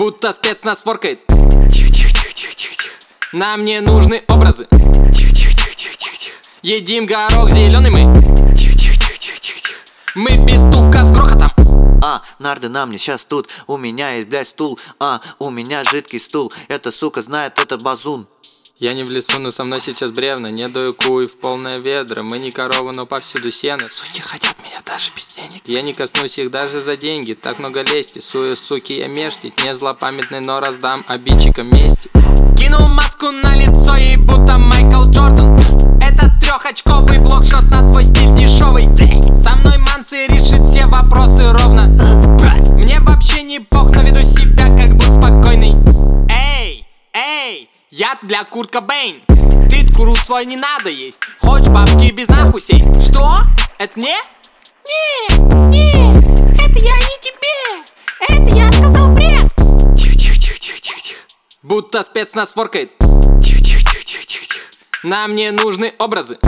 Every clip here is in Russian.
Будто спецназ форкает. Нам не нужны образы. Едим горох зеленый мы. Мы без стука с грохотом. Нарды на мне сейчас тут. У меня есть, блядь, стул. У меня жидкий стул. Эта сука знает, это базун. Я не в лесу, но со мной сейчас бревна. Не даю куй в полное ведро. Мы не коровы, но повсюду сено. Суки хотят меня даже без денег. Я не коснусь их даже за деньги. Так много лести, суки, я мештить. Не злопамятный, но раздам обидчикам мести. Кинул маску на лицо, ей будто Майкл Джордан. Это трехочковый блокшот на твой стиль дешевый. Со мной Манси решит все вопросы ровно. Мне вообще не пох, но веду себя как бы спокойный. Эй, я для Курт Кобейн. Ты курут свой не надо есть. Хочешь бабки без нахуй сесть? Что? Это мне? Не, это я не тебе. Это я сказал бред. Тихо. Будто спецназ форкает. Нам не нужны образы.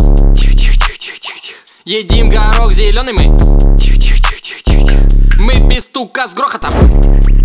Едим горох зеленый мы. Мы без стука с грохотом.